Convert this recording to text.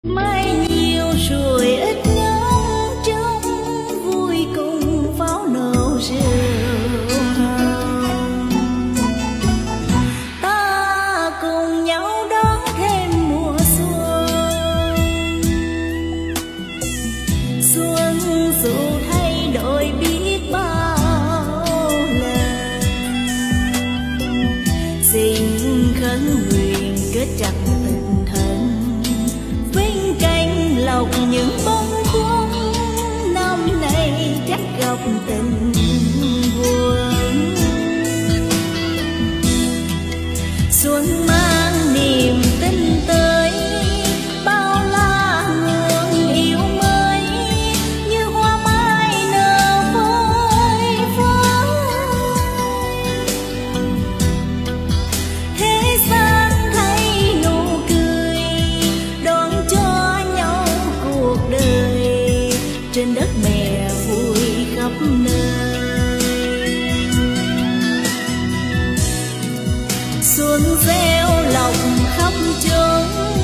Mai nhiều rồi ít nhóm trong vui cùng pháo nổ rượu hồng. Ta cùng nhau đón thêm mùa xuân. Xuân dù thay đổi biết bao lần, xin khấn nguyện kết chặt tình thân, lọc những bông khuâng năm nay chắc gặp tình buồn. Xuân mang niềm tin tới, bao la nguồn yêu mới như hoa mai nở phơi phới. Thế gian thấy nụ cười đón cho cuộc đời, trên đất mẹ vui khắp nơi. Xuân gieo lộc khắp chốn,